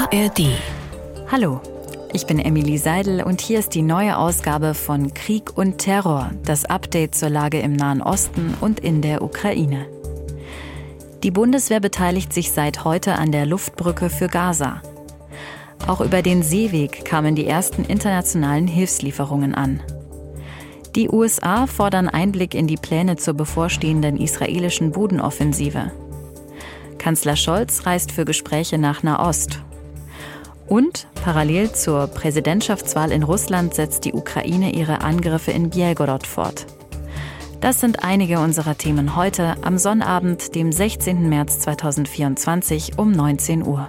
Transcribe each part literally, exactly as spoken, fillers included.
A R D. Hallo, ich bin Emily Seidel und hier ist die neue Ausgabe von Krieg und Terror, das Update zur Lage im Nahen Osten und in der Ukraine. Die Bundeswehr beteiligt sich seit heute an der Luftbrücke für Gaza. Auch über den Seeweg kamen die ersten internationalen Hilfslieferungen an. Die U S A fordern Einblick in die Pläne zur bevorstehenden israelischen Bodenoffensive. Kanzler Scholz reist für Gespräche nach Nahost. Und parallel zur Präsidentschaftswahl in Russland setzt die Ukraine ihre Angriffe in Bjelgorod fort. Das sind einige unserer Themen heute am Sonnabend, dem sechzehnten März zweitausendvierundzwanzig um neunzehn Uhr.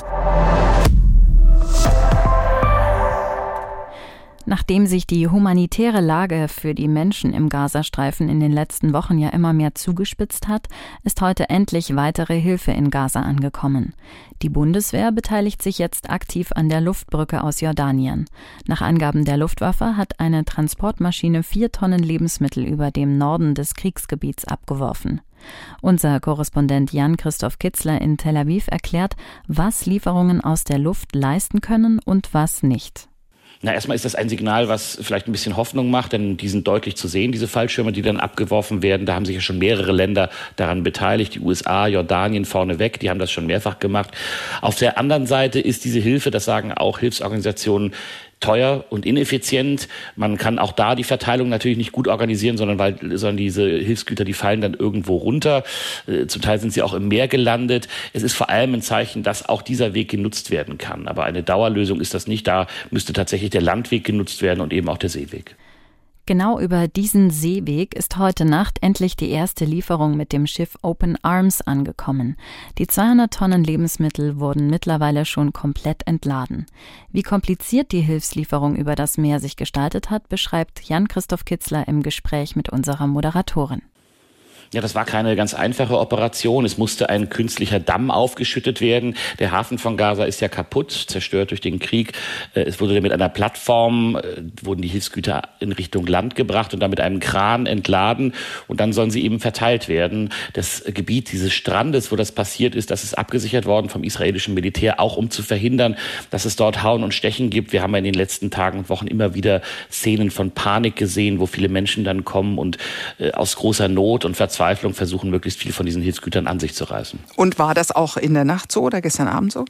Nachdem sich die humanitäre Lage für die Menschen im Gazastreifen in den letzten Wochen ja immer mehr zugespitzt hat, ist heute endlich weitere Hilfe in Gaza angekommen. Die Bundeswehr beteiligt sich jetzt aktiv an der Luftbrücke aus Jordanien. Nach Angaben der Luftwaffe hat eine Transportmaschine vier Tonnen Lebensmittel über dem Norden des Kriegsgebiets abgeworfen. Unser Korrespondent Jan-Christoph Kitzler in Tel Aviv erklärt, was Lieferungen aus der Luft leisten können und was nicht. Na, erstmal ist das ein Signal, was vielleicht ein bisschen Hoffnung macht, denn die sind deutlich zu sehen, diese Fallschirme, die dann abgeworfen werden. Da haben sich ja schon mehrere Länder daran beteiligt, die U S A, Jordanien vorneweg, die haben das schon mehrfach gemacht. Auf der anderen Seite ist diese Hilfe, das sagen auch Hilfsorganisationen, teuer und ineffizient. Man kann auch da die Verteilung natürlich nicht gut organisieren, sondern weil sondern diese Hilfsgüter, die fallen dann irgendwo runter. Äh, zum Teil sind sie auch im Meer gelandet. Es ist vor allem ein Zeichen, dass auch dieser Weg genutzt werden kann. Aber eine Dauerlösung ist das nicht. Da müsste tatsächlich der Landweg genutzt werden und eben auch der Seeweg. Genau über diesen Seeweg ist heute Nacht endlich die erste Lieferung mit dem Schiff Open Arms angekommen. Die zweihundert Tonnen Lebensmittel wurden mittlerweile schon komplett entladen. Wie kompliziert die Hilfslieferung über das Meer sich gestaltet hat, beschreibt Jan-Christoph Kitzler im Gespräch mit unserer Moderatorin. Ja, das war keine ganz einfache Operation. Es musste ein künstlicher Damm aufgeschüttet werden. Der Hafen von Gaza ist ja kaputt, zerstört durch den Krieg. Es wurde mit einer Plattform, wurden die Hilfsgüter in Richtung Land gebracht und dann mit einem Kran entladen. Und dann sollen sie eben verteilt werden. Das Gebiet dieses Strandes, wo das passiert ist, das ist abgesichert worden vom israelischen Militär, auch um zu verhindern, dass es dort Hauen und Stechen gibt. Wir haben in den letzten Tagen und Wochen immer wieder Szenen von Panik gesehen, wo viele Menschen dann kommen und aus großer Not und Verzweiflung Verzweiflung versuchen, möglichst viel von diesen Hilfsgütern an sich zu reißen. Und war das auch in der Nacht so oder gestern Abend so?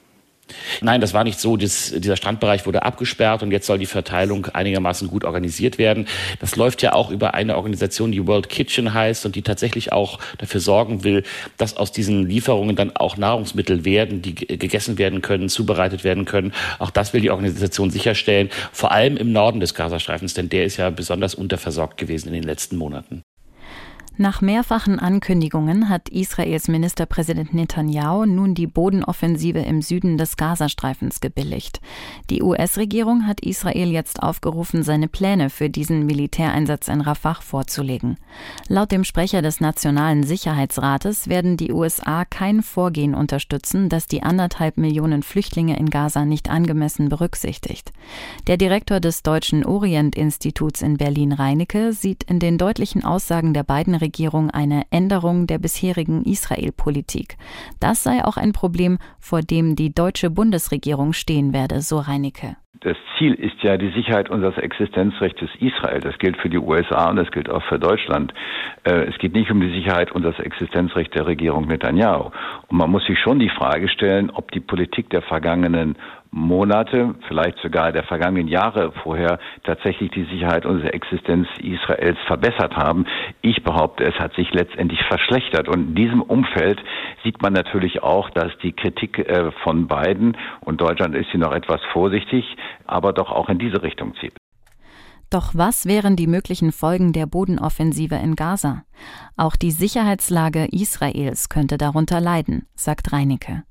Nein, das war nicht so. Das, dieser Strandbereich wurde abgesperrt und jetzt soll die Verteilung einigermaßen gut organisiert werden. Das läuft ja auch über eine Organisation, die World Kitchen heißt und die tatsächlich auch dafür sorgen will, dass aus diesen Lieferungen dann auch Nahrungsmittel werden, die gegessen werden können, zubereitet werden können. Auch das will die Organisation sicherstellen, vor allem im Norden des Gazastreifens, denn der ist ja besonders unterversorgt gewesen in den letzten Monaten. Nach mehrfachen Ankündigungen hat Israels Ministerpräsident Netanyahu nun die Bodenoffensive im Süden des Gazastreifens gebilligt. Die U S-Regierung hat Israel jetzt aufgerufen, seine Pläne für diesen Militäreinsatz in Rafah vorzulegen. Laut dem Sprecher des Nationalen Sicherheitsrates werden die U S A kein Vorgehen unterstützen, das die anderthalb Millionen Flüchtlinge in Gaza nicht angemessen berücksichtigt. Der Direktor des Deutschen Orient-Instituts in Berlin, Reinecke, sieht in den deutlichen Aussagen der beiden Regierung eine Änderung der bisherigen Israel-Politik. Das sei auch ein Problem, vor dem die deutsche Bundesregierung stehen werde, so Reinecke. Das Ziel ist ja die Sicherheit unseres Existenzrechts Israel. Das gilt für die U S A und das gilt auch für Deutschland. Es geht nicht um die Sicherheit unseres Existenzrechts der Regierung Netanyahu. Und man muss sich schon die Frage stellen, ob die Politik der vergangenen Monate, vielleicht sogar der vergangenen Jahre vorher tatsächlich die Sicherheit unserer Existenz Israels verbessert haben. Ich behaupte, es hat sich letztendlich verschlechtert. Und in diesem Umfeld sieht man natürlich auch, dass die Kritik von Biden, und Deutschland ist hier noch etwas vorsichtig, aber doch auch in diese Richtung zieht. Doch was wären die möglichen Folgen der Bodenoffensive in Gaza? Auch die Sicherheitslage Israels könnte darunter leiden, sagt Reinecke.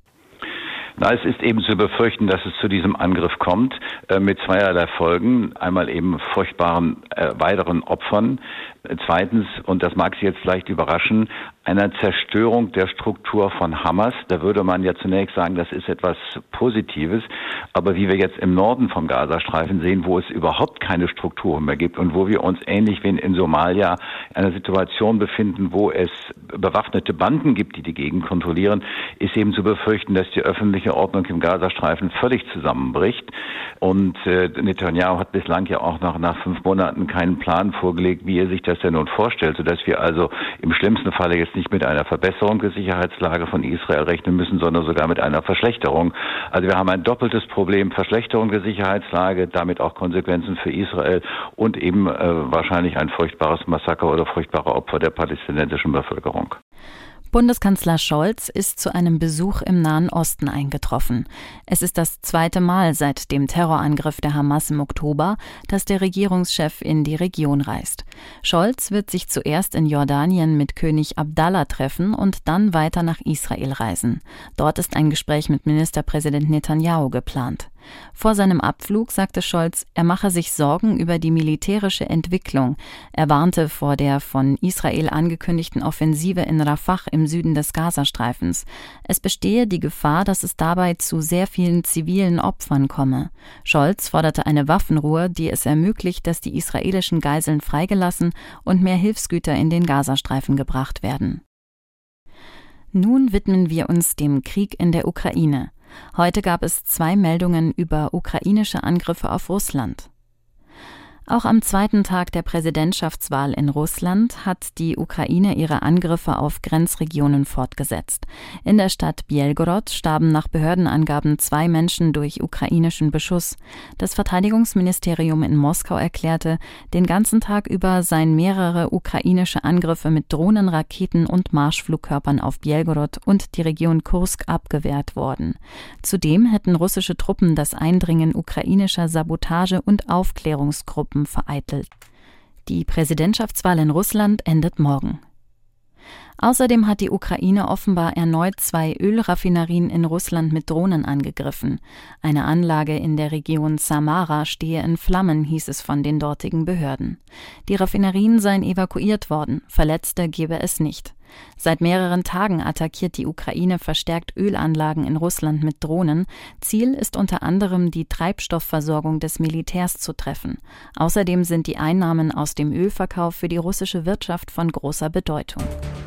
Na, es ist eben zu befürchten, dass es zu diesem Angriff kommt, äh, mit zweierlei Folgen. Einmal eben furchtbaren äh, weiteren Opfern. Zweitens, und das mag Sie jetzt vielleicht überraschen, einer Zerstörung der Struktur von Hamas. Da würde man ja zunächst sagen, das ist etwas Positives. Aber wie wir jetzt im Norden vom Gazastreifen sehen, wo es überhaupt keine Strukturen mehr gibt und wo wir uns ähnlich wie in Somalia in einer Situation befinden, wo es bewaffnete Banden gibt, die die Gegend kontrollieren, ist eben zu befürchten, dass die öffentliche Ordnung im Gazastreifen völlig zusammenbricht. Und äh, Netanyahu hat bislang ja auch noch nach fünf Monaten keinen Plan vorgelegt, wie er sich das denn nun vorstellt, sodass wir also im schlimmsten Falle jetzt nicht mit einer Verbesserung der Sicherheitslage von Israel rechnen müssen, sondern sogar mit einer Verschlechterung. Also wir haben ein doppeltes Problem, Verschlechterung der Sicherheitslage, damit auch Konsequenzen für Israel und eben äh, wahrscheinlich ein furchtbares Massaker oder furchtbare Opfer der palästinensischen Bevölkerung. Bundeskanzler Scholz ist zu einem Besuch im Nahen Osten eingetroffen. Es ist das zweite Mal seit dem Terrorangriff der Hamas im Oktober, dass der Regierungschef in die Region reist. Scholz wird sich zuerst in Jordanien mit König Abdallah treffen und dann weiter nach Israel reisen. Dort ist ein Gespräch mit Ministerpräsident Netanyahu geplant. Vor seinem Abflug sagte Scholz, er mache sich Sorgen über die militärische Entwicklung. Er warnte vor der von Israel angekündigten Offensive in Rafah im Süden des Gazastreifens. Es bestehe die Gefahr, dass es dabei zu sehr vielen zivilen Opfern komme. Scholz forderte eine Waffenruhe, die es ermöglicht, dass die israelischen Geiseln freigelassen und mehr Hilfsgüter in den Gazastreifen gebracht werden. Nun widmen wir uns dem Krieg in der Ukraine. Heute gab es zwei Meldungen über ukrainische Angriffe auf Russland. Auch am zweiten Tag der Präsidentschaftswahl in Russland hat die Ukraine ihre Angriffe auf Grenzregionen fortgesetzt. In der Stadt Bjelgorod starben nach Behördenangaben zwei Menschen durch ukrainischen Beschuss. Das Verteidigungsministerium in Moskau erklärte, den ganzen Tag über seien mehrere ukrainische Angriffe mit Drohnen, Raketen und Marschflugkörpern auf Bjelgorod und die Region Kursk abgewehrt worden. Zudem hätten russische Truppen das Eindringen ukrainischer Sabotage- und Aufklärungsgruppen vereitelt. Die Präsidentschaftswahl in Russland endet morgen. Außerdem hat die Ukraine offenbar erneut zwei Ölraffinerien in Russland mit Drohnen angegriffen. Eine Anlage in der Region Samara stehe in Flammen, hieß es von den dortigen Behörden. Die Raffinerien seien evakuiert worden, Verletzte gebe es nicht. Seit mehreren Tagen attackiert die Ukraine verstärkt Ölanlagen in Russland mit Drohnen. Ziel ist unter anderem, die Treibstoffversorgung des Militärs zu treffen. Außerdem sind die Einnahmen aus dem Ölverkauf für die russische Wirtschaft von großer Bedeutung.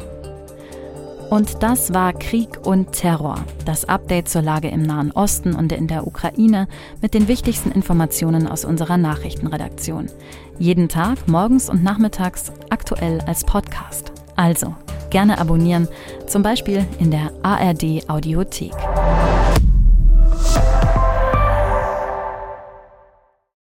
Und das war Krieg und Terror, das Update zur Lage im Nahen Osten und in der Ukraine mit den wichtigsten Informationen aus unserer Nachrichtenredaktion. Jeden Tag, morgens und nachmittags, aktuell als Podcast. Also, gerne abonnieren, zum Beispiel in der A R D Audiothek.